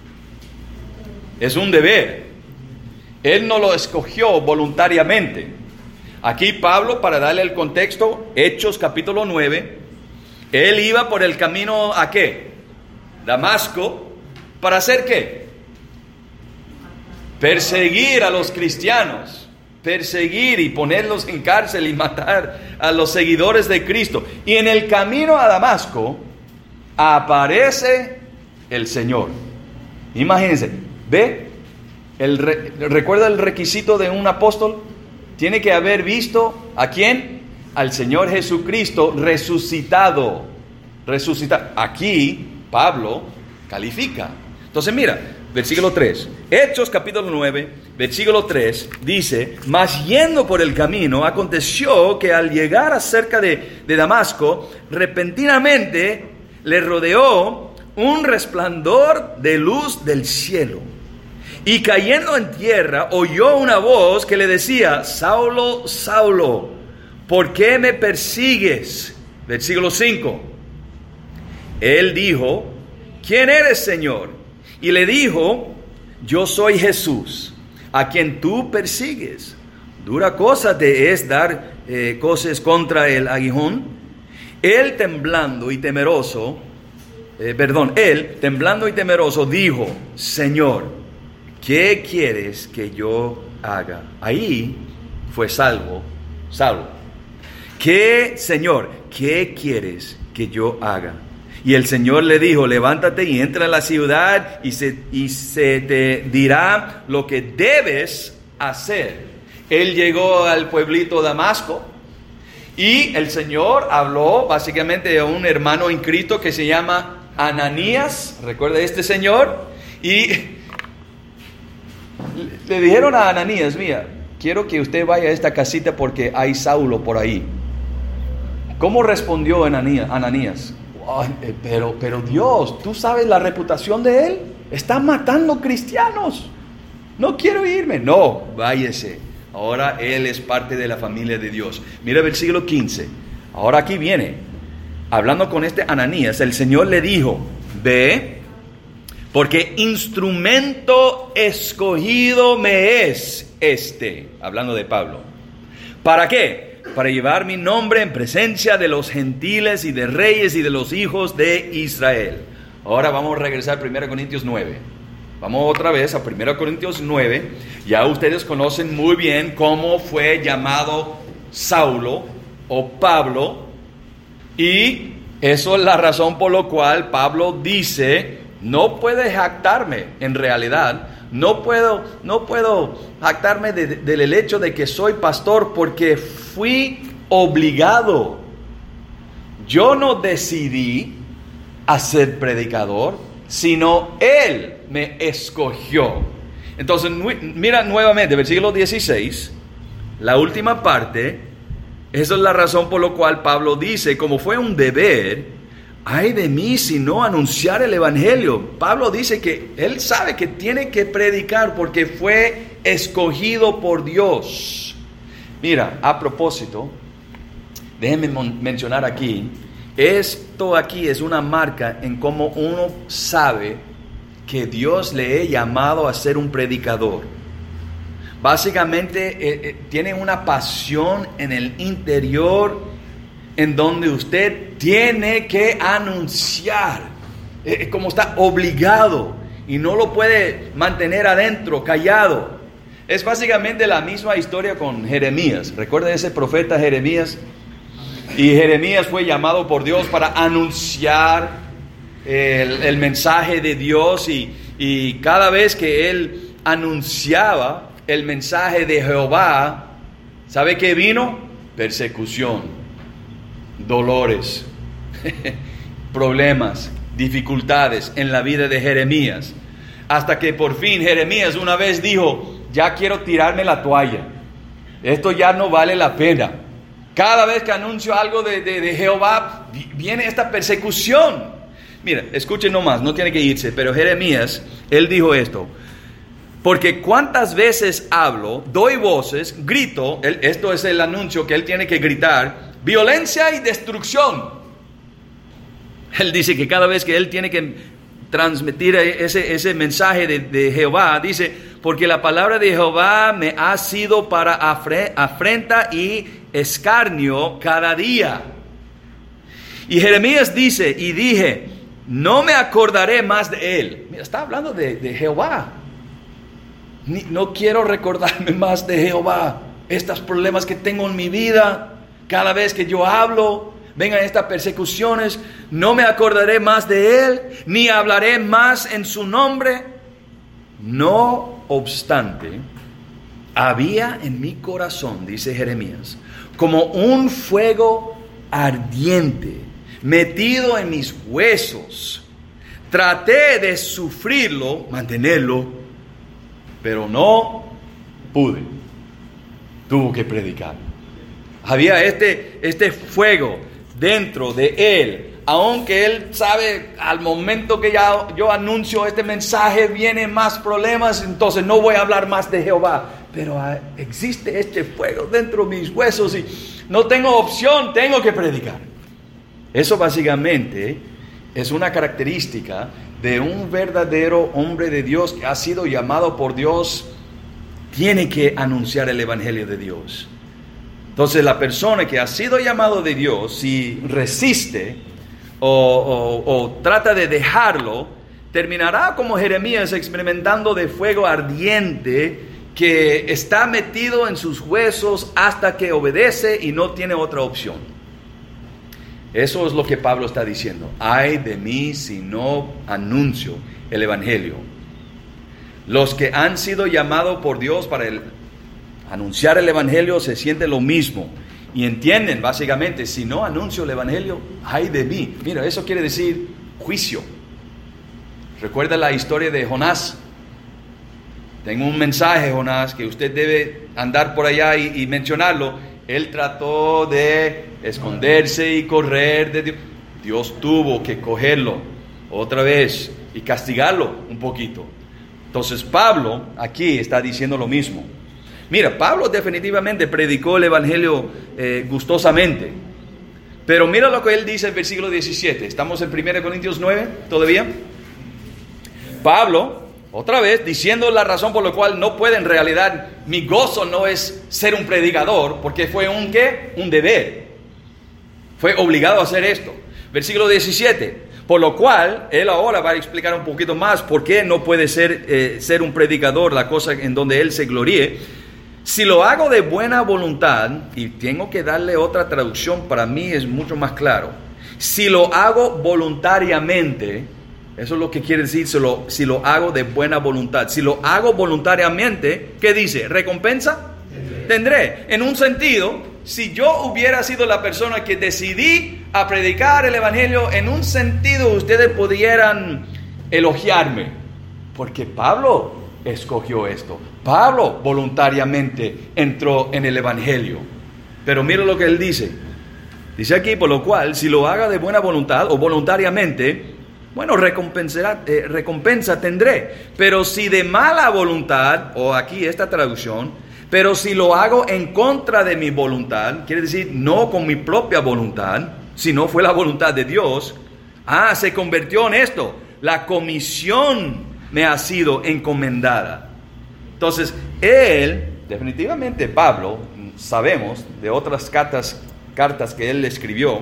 Es un deber. Él no lo escogió voluntariamente. Aquí Pablo, para darle el contexto, Hechos capítulo 9, él iba por el camino ¿a qué? Damasco, ¿para hacer qué? Perseguir a los cristianos, perseguir y ponerlos en cárcel y matar a los seguidores de Cristo. Y en el camino a Damasco aparece el Señor. Imagínense, ve, ¿recuerda el requisito de un apóstol? Tiene que haber visto ¿a quién? Al Señor Jesucristo resucitado. resucitar. Aquí Pablo califica. Entonces mira, versículo 3. Hechos capítulo 9, versículo 3 dice: mas yendo por el camino, aconteció que al llegar cerca de Damasco, repentinamente le rodeó un resplandor de luz del cielo. Y cayendo en tierra, oyó una voz que le decía: Saulo, Saulo, ¿por qué me persigues? Versículo 5. Él dijo: ¿quién eres, Señor? Y le dijo: yo soy Jesús, a quien tú persigues. Dura cosa te es dar cosas contra el aguijón. Él temblando y temeroso dijo: Señor, ¿qué quieres que yo haga? Ahí fue salvo. Señor, ¿qué quieres que yo haga? Y el Señor le dijo: levántate y entra a la ciudad y se te dirá lo que debes hacer. Él llegó al pueblito Damasco y el Señor habló básicamente de un hermano en Cristo que se llama Ananías. ¿Recuerda este señor? Y le dijeron a Ananías: mira, quiero que usted vaya a esta casita porque hay Saulo por ahí. ¿Cómo respondió Ananías? Pero Dios, ¿tú sabes la reputación de él? Está matando cristianos. No quiero irme. No, váyase. Ahora él es parte de la familia de Dios. Mira el versículo 15. Ahora aquí viene. Hablando con este Ananías, el Señor le dijo: ve, porque instrumento escogido me es este. Hablando de Pablo. ¿Para qué? Para llevar mi nombre en presencia de los gentiles y de reyes y de los hijos de Israel. Ahora vamos a regresar a 1 Corintios 9. Vamos otra vez a 1 Corintios 9. Ya ustedes conocen muy bien cómo fue llamado Saulo o Pablo. Y eso es la razón por la cual Pablo dice: no puedo jactarme en realidad. No puedo jactarme del hecho de que soy pastor porque fui obligado. Yo no decidí a ser predicador, sino Él me escogió. Entonces, mira nuevamente, versículo 16, la última parte. Esa es la razón por la cual Pablo dice: como fue un deber, ay de mí si no anunciar el evangelio. Pablo dice que él sabe que tiene que predicar porque fue escogido por Dios. Mira, a propósito, déjenme mencionar aquí, esto aquí es una marca en cómo uno sabe que Dios le ha llamado a ser un predicador. Básicamente tiene una pasión en el interior en donde usted tiene que anunciar, como está obligado y no lo puede mantener adentro, callado. Es básicamente la misma historia con Jeremías. ¿Recuerda ese profeta Jeremías? Y Jeremías fue llamado por Dios para anunciar el mensaje de Dios y cada vez que él anunciaba el mensaje de Jehová, ¿sabe qué vino? Persecución, dolores, problemas, dificultades en la vida de Jeremías, hasta que por fin Jeremías una vez dijo: ya quiero tirarme la toalla, esto ya no vale la pena. Cada vez que anuncio algo de Jehová, viene esta persecución. Mira, escuchen nomás, no tiene que irse, pero Jeremías, él dijo esto: porque cuántas veces hablo, doy voces, grito, esto es el anuncio que él tiene que gritar, violencia y destrucción. Él dice que cada vez que él tiene que transmitir ese mensaje de Jehová, dice: porque la palabra de Jehová me ha sido para afrenta y escarnio cada día. Y Jeremías dice: y dije, no me acordaré más de él. Mira, está hablando de Jehová. No quiero recordarme más de Jehová. Estos problemas que tengo en mi vida, cada vez que yo hablo, vengan estas persecuciones, no me acordaré más de él, ni hablaré más en su nombre. No obstante, había en mi corazón, dice Jeremías, como un fuego ardiente, metido en mis huesos. Traté de sufrirlo, mantenerlo, pero no pude. Tuvo que predicar. Había este fuego dentro de él. Aunque él sabe, al momento que yo anuncio este mensaje, vienen más problemas, entonces no voy a hablar más de Jehová. Pero existe este fuego dentro de mis huesos y no tengo opción, tengo que predicar. Eso básicamente es una característica de un verdadero hombre de Dios que ha sido llamado por Dios. Tiene que anunciar el evangelio de Dios. Entonces la persona que ha sido llamado de Dios, si resiste o trata de dejarlo, terminará como Jeremías experimentando de fuego ardiente que está metido en sus huesos hasta que obedece y no tiene otra opción. Eso es lo que Pablo está diciendo. Ay de mí si no anuncio el evangelio. Los que han sido llamados por Dios para anunciar el evangelio se sienten lo mismo y entienden básicamente, si no anuncio el evangelio, ay de mí. Mira, eso quiere decir juicio. Recuerda la historia de Jonás. Tengo un mensaje, Jonás, que usted debe andar por allá y mencionarlo. Él trató de esconderse y correr de Dios. Dios tuvo que cogerlo otra vez y castigarlo un poquito. Entonces Pablo aquí está diciendo lo mismo. Mira, Pablo definitivamente predicó el evangelio gustosamente. Pero mira lo que él dice en el versículo 17. Estamos en 1 Corintios 9 todavía. Pablo, otra vez, diciendo la razón por la cual no puede en realidad, mi gozo no es ser un predicador, porque fue un ¿qué? Un deber. Fue obligado a hacer esto. Versículo 17. Por lo cual, él ahora va a explicar un poquito más por qué no puede ser un predicador, la cosa en donde él se gloríe. Si lo hago de buena voluntad, y tengo que darle otra traducción, para mí es mucho más claro. Si lo hago voluntariamente, eso es lo que quiere decir, si lo hago de buena voluntad. Si lo hago voluntariamente, ¿qué dice? ¿Recompensa? Tendré. En un sentido, si yo hubiera sido la persona que decidí a predicar el evangelio, en un sentido ustedes pudieran elogiarme, porque Pablo escogió esto. Pablo voluntariamente entró en el evangelio. Pero mira lo que él dice. Dice aquí, por lo cual, si lo haga de buena voluntad o voluntariamente, bueno, recompensa tendré. Pero si de mala voluntad, o aquí esta traducción, pero si lo hago en contra de mi voluntad, quiere decir no con mi propia voluntad, si no fue la voluntad de Dios, se convirtió en esto. La comisión me ha sido encomendada. Entonces, él, definitivamente Pablo, sabemos de otras cartas que él escribió,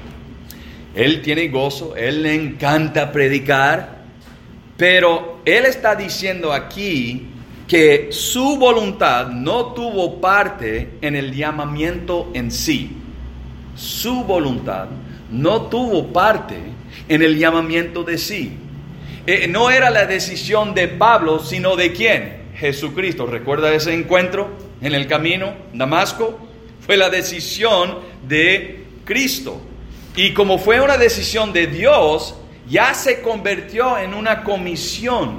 él tiene gozo, él le encanta predicar, pero él está diciendo aquí que su voluntad no tuvo parte en el llamamiento en sí. Su voluntad no tuvo parte en el llamamiento de sí. No era la decisión de Pablo, sino de ¿quién? Jesucristo. ¿Recuerda ese encuentro en el camino, Damasco? Fue la decisión de Cristo. Y como fue una decisión de Dios, ya se convirtió en una comisión.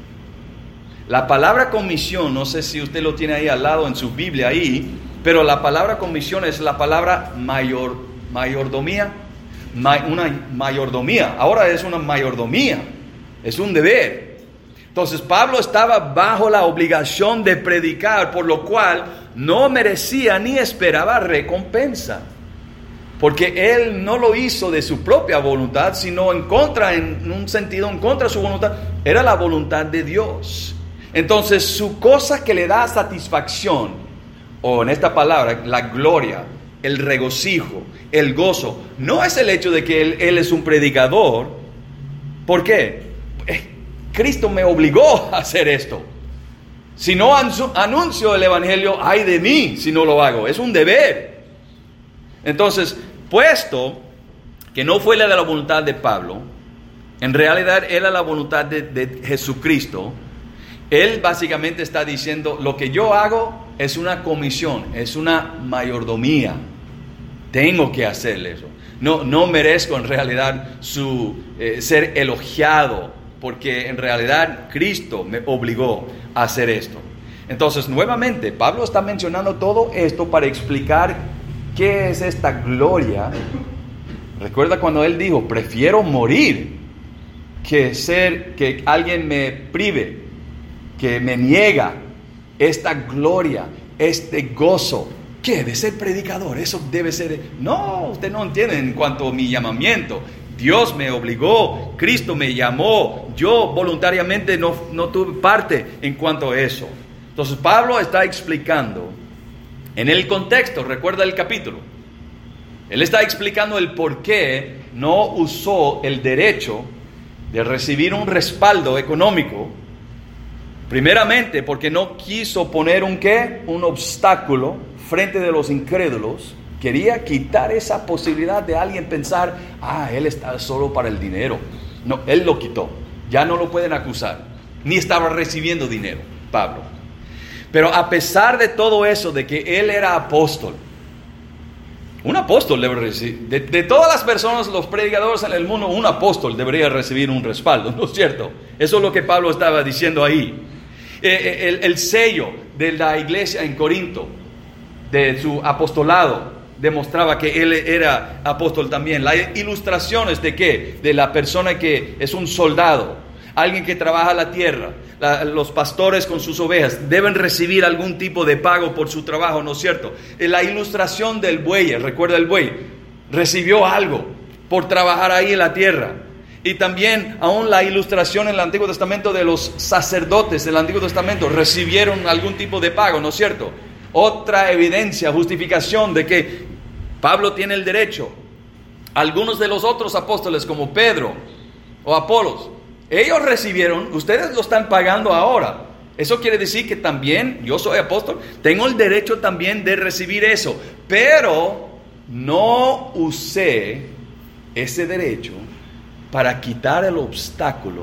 La palabra comisión, no sé si usted lo tiene ahí al lado en su Biblia ahí, pero la palabra comisión es la palabra mayordomía. Una mayordomía. Ahora es una mayordomía. Es un deber. Entonces Pablo estaba bajo la obligación de predicar, por lo cual no merecía ni esperaba recompensa. Porque él no lo hizo de su propia voluntad, sino en un sentido, en contra de su voluntad. Era la voluntad de Dios. Entonces, su cosa que le da satisfacción, o en esta palabra, la gloria, el regocijo, el gozo, no es el hecho de que él es un predicador. ¿Por qué? Cristo me obligó a hacer esto. Si no anuncio el evangelio, ay de mí si no lo hago. Es un deber. Entonces, puesto que no fue la de la voluntad de Pablo, en realidad era la voluntad de Jesucristo, él básicamente está diciendo, lo que yo hago es una comisión, es una mayordomía. Tengo que hacer eso. no merezco en realidad ser elogiado, porque en realidad Cristo me obligó a hacer esto. Entonces, nuevamente, Pablo está mencionando todo esto para explicar qué es esta gloria. Recuerda cuando él dijo, prefiero morir que alguien me prive, que me niega esta gloria, este gozo. ¿Qué? ¿De ser predicador? Eso debe ser... No, usted no entiende en cuanto a mi llamamiento. Dios me obligó, Cristo me llamó, yo voluntariamente no tuve parte en cuanto a eso. Entonces Pablo está explicando en el contexto, recuerda el capítulo, él está explicando el por qué no usó el derecho de recibir un respaldo económico. Primeramente porque no quiso poner un obstáculo frente de los incrédulos. Quería quitar esa posibilidad de alguien pensar, él está solo para el dinero. No, él lo quitó. Ya no lo pueden acusar. Ni estaba recibiendo dinero, Pablo. Pero a pesar de todo eso, de que él era apóstol, un apóstol debe recibir, de todas las personas, los predicadores en el mundo, un apóstol debería recibir un respaldo, ¿no es cierto? Eso es lo que Pablo estaba diciendo ahí. El sello de la iglesia en Corinto, de su apostolado, demostraba que él era apóstol también. Las ilustraciones de qué, de la persona que es un soldado, alguien que trabaja la tierra, los pastores con sus ovejas deben recibir algún tipo de pago por su trabajo, ¿no es cierto? La ilustración del buey, recuerda el buey, recibió algo por trabajar ahí en la tierra. Y también aún la ilustración en el Antiguo Testamento de los sacerdotes del Antiguo Testamento recibieron algún tipo de pago, ¿no es cierto? Otra evidencia, justificación de que Pablo tiene el derecho. Algunos de los otros apóstoles como Pedro o Apolos, ellos recibieron, ustedes lo están pagando ahora. Eso quiere decir que también, yo soy apóstol, tengo el derecho también de recibir eso. Pero no usé ese derecho para quitar el obstáculo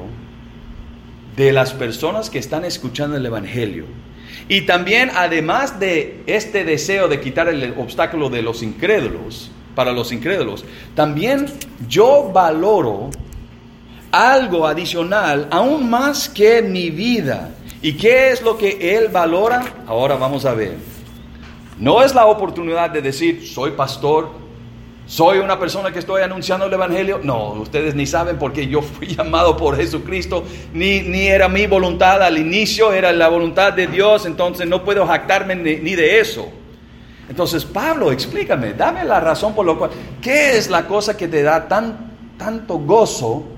de las personas que están escuchando el Evangelio. Y también, además de este deseo de quitar el obstáculo de los incrédulos, para los incrédulos, también yo valoro algo adicional, aún más que mi vida. ¿Y qué es lo que él valora? Ahora vamos a ver. No es la oportunidad de decir, soy pastor, soy una persona que estoy anunciando el Evangelio. No, ustedes ni saben porque yo fui llamado por Jesucristo, ni era mi voluntad al inicio, era la voluntad de Dios, entonces no puedo jactarme ni de eso. Entonces, Pablo, explícame, dame la razón por lo cual, ¿qué es la cosa que te da tanto gozo?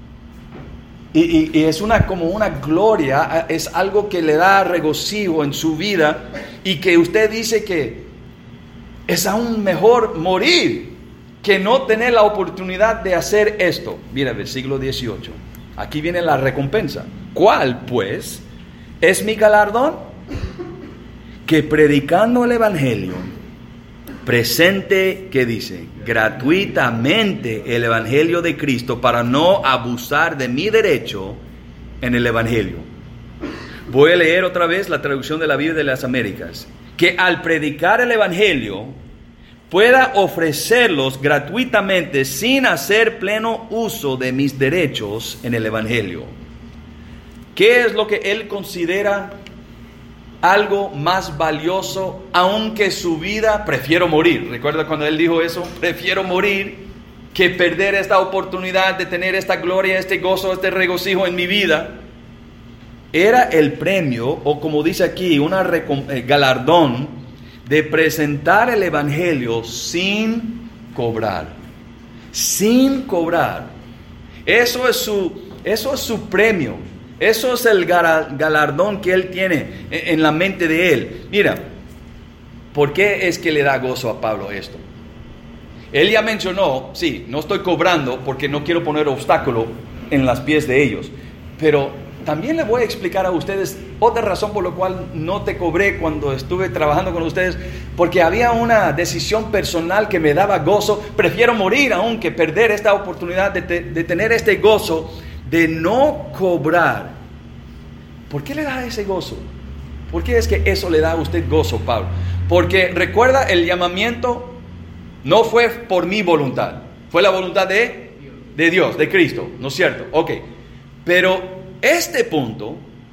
Y es como una gloria, es algo que le da regocijo en su vida, y que usted dice que es aún mejor morir que no tener la oportunidad de hacer esto. Mira, versículo 18. Aquí viene la recompensa. ¿Cuál, pues, es mi galardón? Que predicando el Evangelio, presente, ¿qué dice? Gratuitamente el Evangelio de Cristo para no abusar de mi derecho en el Evangelio. Voy a leer otra vez la traducción de la Biblia de las Américas. Que al predicar el Evangelio pueda ofrecerlos gratuitamente sin hacer pleno uso de mis derechos en el Evangelio. ¿Qué es lo que él considera algo más valioso, aunque su vida? Prefiero morir. ¿Recuerda cuando él dijo eso? Prefiero morir que perder esta oportunidad de tener esta gloria, este gozo, este regocijo en mi vida. Era el premio, o como dice aquí, un galardón de presentar el Evangelio sin cobrar. Sin cobrar. Eso es su premio. Eso es el galardón que él tiene en la mente de él. Mira, ¿por qué es que le da gozo a Pablo esto? Él ya mencionó, sí, no estoy cobrando porque no quiero poner obstáculo en los pies de ellos. Pero también le voy a explicar a ustedes otra razón por la cual no te cobré cuando estuve trabajando con ustedes. Porque había una decisión personal que me daba gozo. Prefiero morir aún que perder esta oportunidad de tener este gozo de no cobrar. ¿Por qué le da ese gozo? ¿Por qué es que eso le da a usted gozo, Pablo? Porque recuerda, el llamamiento no fue por mi voluntad. Fue la voluntad de Dios, de Cristo, ¿no es cierto? Ok. Pero este punto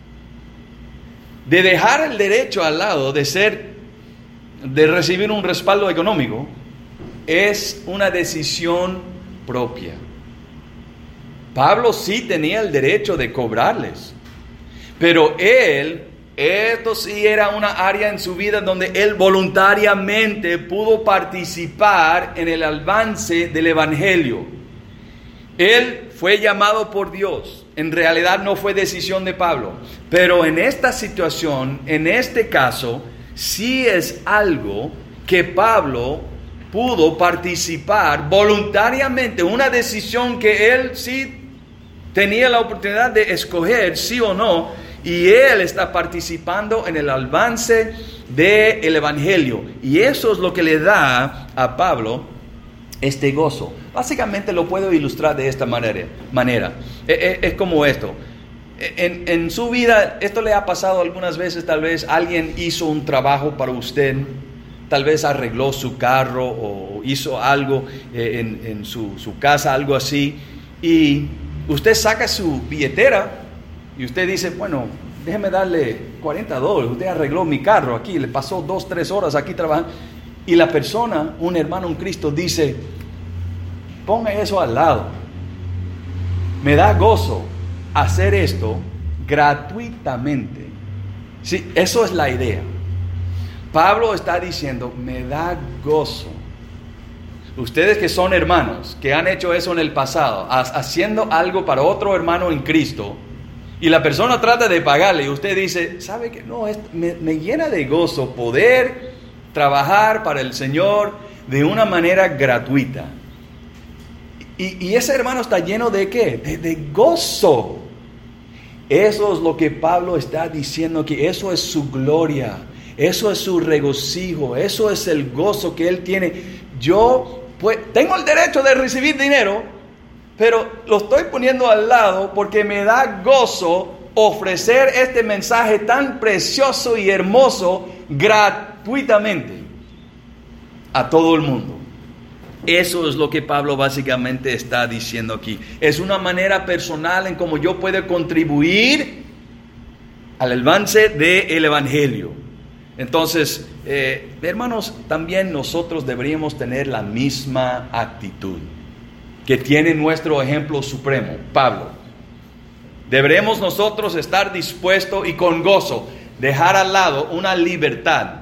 de dejar el derecho al lado de recibir un respaldo económico es una decisión propia. Pablo sí tenía el derecho de cobrarles, pero esto sí era una área en su vida donde él voluntariamente pudo participar en el avance del evangelio. Él fue llamado por Dios. En realidad no fue decisión de Pablo, pero en esta situación, en este caso, sí es algo que Pablo pudo participar voluntariamente, una decisión que él sí tenía la oportunidad de escoger sí o no, y él está participando en el avance del evangelio, y eso es lo que le da a Pablo este gozo. Básicamente lo puedo ilustrar de esta manera. Es como esto. En su vida, esto le ha pasado algunas veces. Tal vez alguien hizo un trabajo para usted, tal vez arregló su carro o hizo algo en su casa, algo así, y usted saca su billetera y usted dice, bueno, déjeme darle $40, usted arregló mi carro aquí, le pasó 2-3 horas aquí trabajando, y la persona, un hermano en Cristo, dice, ponga eso al lado, me da gozo hacer esto gratuitamente. Sí, eso es la idea. Pablo está diciendo, me da gozo. Ustedes que son hermanos, que han hecho eso en el pasado, haciendo algo para otro hermano en Cristo, y la persona trata de pagarle, y usted dice, ¿sabe qué? No, me llena de gozo poder trabajar para el Señor de una manera gratuita. Y ese hermano está lleno de ¿qué? De gozo. Eso es lo que Pablo está diciendo, que eso es su gloria, eso es su regocijo, eso es el gozo que él tiene. Yo tengo el derecho de recibir dinero, pero lo estoy poniendo al lado porque me da gozo ofrecer este mensaje tan precioso y hermoso gratuitamente a todo el mundo. Eso es lo que Pablo básicamente está diciendo aquí. Es una manera personal en cómo yo puedo contribuir al avance del evangelio. Entonces, hermanos, también nosotros deberíamos tener la misma actitud que tiene nuestro ejemplo supremo, Pablo. Deberemos nosotros estar dispuestos y con gozo dejar al lado una libertad.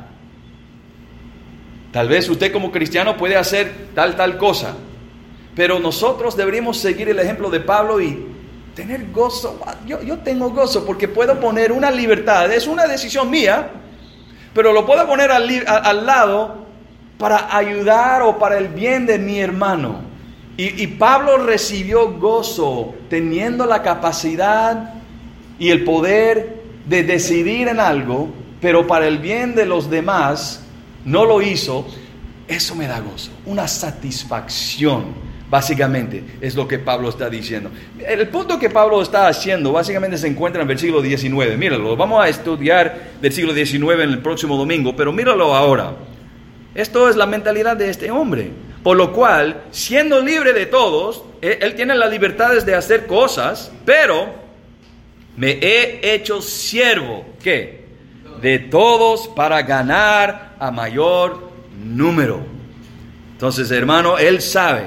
Tal vez usted como cristiano puede hacer tal cosa, pero nosotros deberíamos seguir el ejemplo de Pablo y tener gozo. Yo tengo gozo porque puedo poner una libertad, es una decisión mía, pero lo puedo poner al lado para ayudar o para el bien de mi hermano. Y Pablo recibió gozo teniendo la capacidad y el poder de decidir en algo, pero para el bien de los demás no lo hizo. Eso me da gozo, una satisfacción, básicamente es lo que Pablo está diciendo. El punto que Pablo está haciendo básicamente se encuentra en el versículo 19. Míralo, vamos a estudiar del siglo XIX en el próximo domingo, pero míralo ahora. Esto es la mentalidad de este hombre, por lo cual, siendo libre de todos, él tiene las libertades de hacer cosas, pero me he hecho siervo, ¿qué? De todos para ganar a mayor número. Entonces, hermano, él sabe,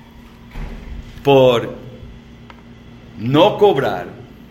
por no cobrar,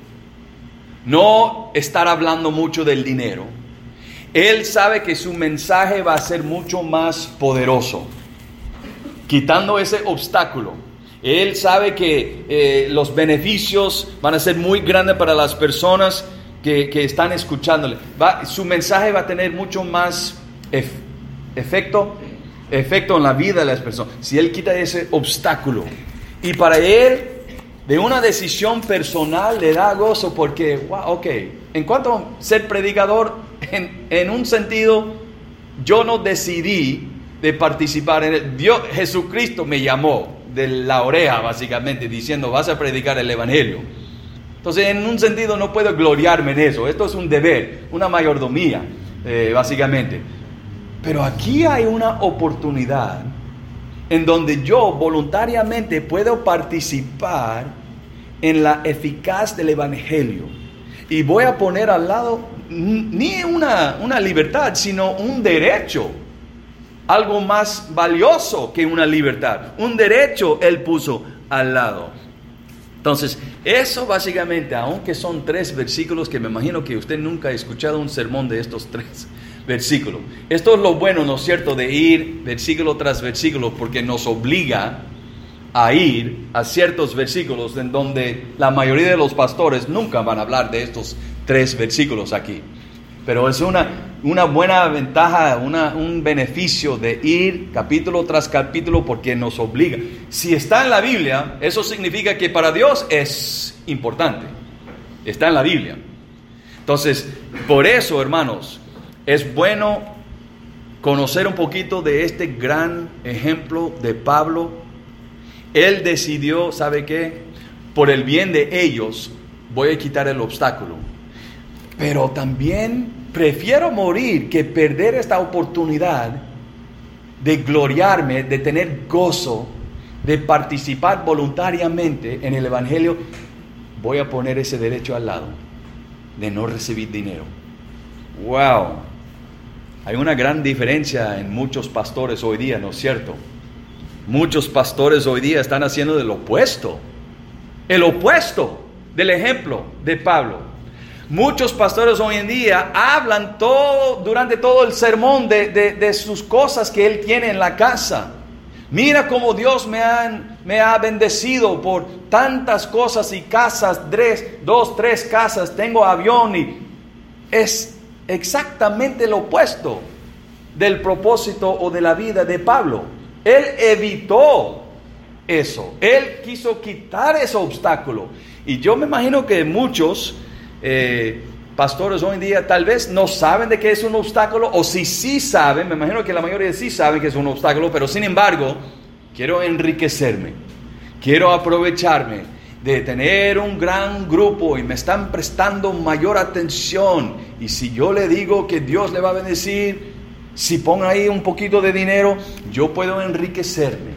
no estar hablando mucho del dinero, él sabe que su mensaje va a ser mucho más poderoso, quitando ese obstáculo. Él sabe que los beneficios van a ser muy grandes para las personas que están escuchándole. Su mensaje va a tener mucho más efecto en la vida de las personas si él quita ese obstáculo. Y para él, de una decisión personal, le da gozo porque, wow, ok, en cuanto a ser predicador, en un sentido, yo no decidí de participar en él. Dios, Jesucristo me llamó de la oreja, básicamente, diciendo, vas a predicar el evangelio. Entonces, en un sentido, no puedo gloriarme en eso. Esto es un deber, una mayordomía, básicamente. Pero aquí hay una oportunidad en donde yo voluntariamente puedo participar en la eficaz del Evangelio. Y voy a poner al lado ni una libertad, sino un derecho. Algo más valioso que una libertad. Un derecho Él puso al lado. Entonces, eso básicamente, aunque son 3 versículos que me imagino que usted nunca ha escuchado un sermón de estos 3 versículos. Esto es lo bueno, ¿no es cierto?, de ir versículo tras versículo, porque nos obliga a ir a ciertos versículos en donde la mayoría de los pastores nunca van a hablar de estos 3 versículos aquí. Pero es una buena ventaja, un beneficio de ir capítulo tras capítulo porque nos obliga. Si está en la Biblia, eso significa que para Dios es importante. Está en la Biblia. Entonces, por eso, hermanos, es bueno conocer un poquito de este gran ejemplo de Pablo. Él decidió, ¿sabe qué? Por el bien de ellos voy a quitar el obstáculo. Pero también prefiero morir que perder esta oportunidad de gloriarme, de tener gozo, de participar voluntariamente en el Evangelio. Voy a poner ese derecho al lado de no recibir dinero. ¡Wow! Hay una gran diferencia en muchos pastores hoy día, ¿no es cierto? Muchos pastores hoy día están haciendo el opuesto del ejemplo de Pablo. Muchos pastores hoy en día hablan durante todo el sermón de sus cosas que él tiene en la casa. Mira cómo Dios me ha bendecido por tantas cosas y casas, 3 casas, tengo avión, y es exactamente lo opuesto del propósito o de la vida de Pablo. Él evitó eso, él quiso quitar ese obstáculo. Y yo me imagino que muchos pastores hoy en día tal vez no saben de qué es un obstáculo, o si sí saben, me imagino que la mayoría sí saben que es un obstáculo, pero sin embargo, quiero enriquecerme, quiero aprovecharme de tener un gran grupo y me están prestando mayor atención, y si yo le digo que Dios le va a bendecir, si pongo ahí un poquito de dinero, yo puedo enriquecerme.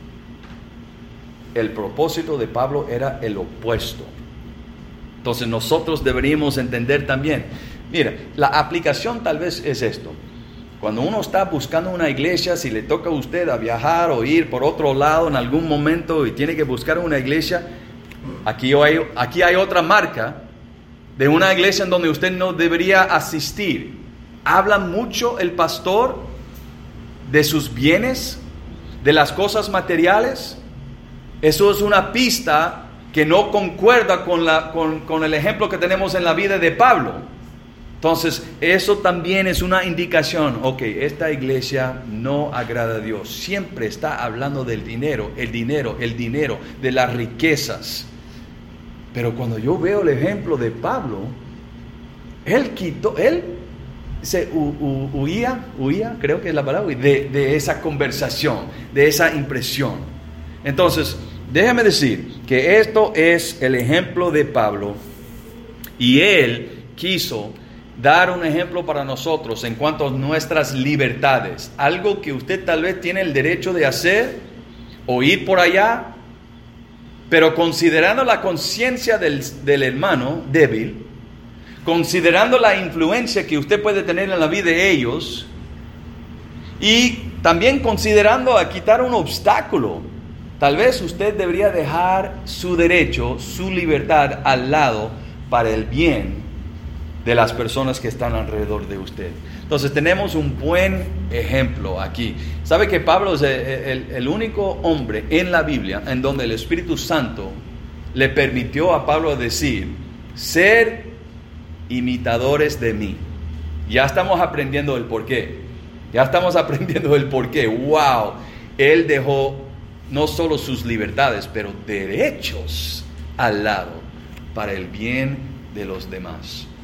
El propósito de Pablo era el opuesto. Entonces nosotros deberíamos entender también. Mira, la aplicación tal vez es esto. Cuando uno está buscando una iglesia, si le toca a usted a viajar o ir por otro lado en algún momento y tiene que buscar una iglesia, aquí hay otra marca de una iglesia en donde usted no debería asistir. Habla mucho el pastor de sus bienes, de las cosas materiales. Eso es una pista que no concuerda con el ejemplo que tenemos en la vida de Pablo. Entonces, eso también es una indicación. Ok, esta iglesia no agrada a Dios. Siempre está hablando del dinero, de las riquezas. Pero cuando yo veo el ejemplo de Pablo, él se huía, creo que es la palabra, de esa conversación, de esa impresión. Entonces, déjame decir que esto es el ejemplo de Pablo, y él quiso dar un ejemplo para nosotros en cuanto a nuestras libertades. Algo que usted tal vez tiene el derecho de hacer o ir por allá, pero considerando la conciencia del hermano débil, considerando la influencia que usted puede tener en la vida de ellos, y también considerando a quitar un obstáculo. Tal vez usted debería dejar su derecho, su libertad al lado para el bien de las personas que están alrededor de usted. Entonces tenemos un buen ejemplo aquí. ¿Sabe que Pablo es el único hombre en la Biblia en donde el Espíritu Santo le permitió a Pablo decir, ser imitadores de mí? Ya estamos aprendiendo el porqué. ¡Wow! Él dejó no solo sus libertades, pero derechos al lado para el bien de los demás.